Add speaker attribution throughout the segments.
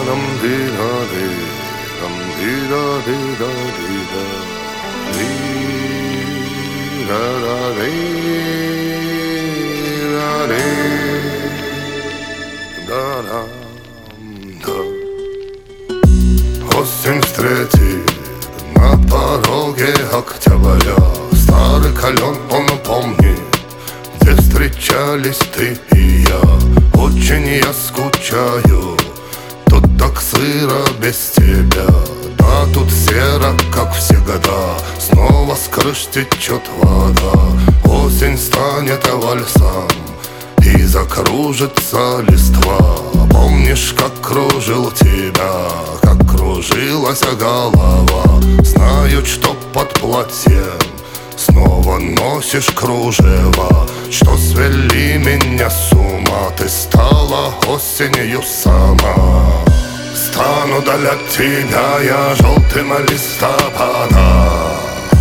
Speaker 1: нам дида ди, нам дида дида дида, дида да дида ди, да да да. Осень встретит на пороге октября. Старый клен он помнит, где встречались ты и я. Очень я скучаю, тут так сыро без тебя. Да тут серо, как всегда, снова с крыш течет вода. Осень станет вальсом и закружится листва. Помнишь, как кружил тебя, как кружилась голова. Знаю, что под платьем снова носишь кружева, что свели меня с ума. Ты стала осенью сама. Стану для тебя я желтым листопадом,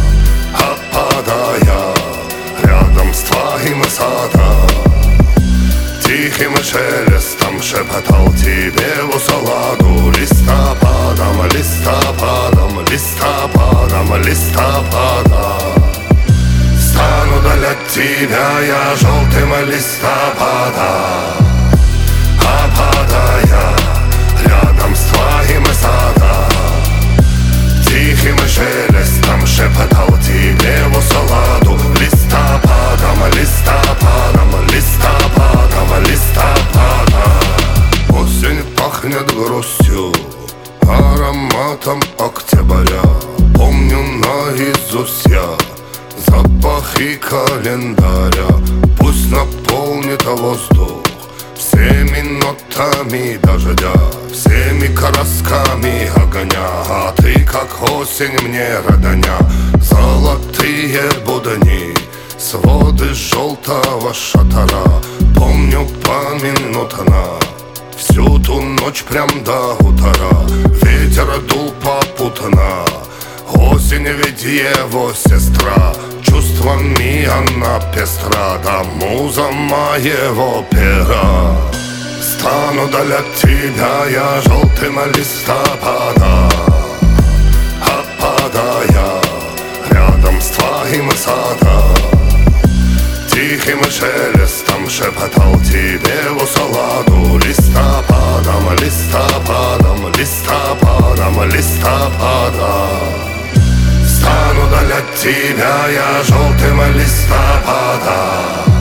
Speaker 1: опадая рядом с твоим садом. Тихим шелестом шепотал тебе в усладу. Листопадом, листопадом, листопадом, листопадом. Стану для тебя я желтым листопадом, опадая рядом с твоим садом. Тихим шелестом шепотал тебе в усладу. Листопадом, листопадом, листопадом, листопадом. Осень пахнет грустью, ароматом октября. Помню наизусть я запахи календаря. Пусть наполнит воздух всеми нотами дождя, всеми красками огня. А ты, как осень, мне родня. Золотые будни, своды желтого шатара. Помню поминутно всю ту ночь прям до утра. Ветер дул попутно, осень ведь его сестра. Чувствами она пестра, да муза моего пера. Стану для тебя я желтым листопадом, опадая рядом с твоим садом. Тихим шелестом шепотал тебе в усладу. Листопадом, листопадом, листопадом, листопадом. Стану для тебя я желтым листопадом,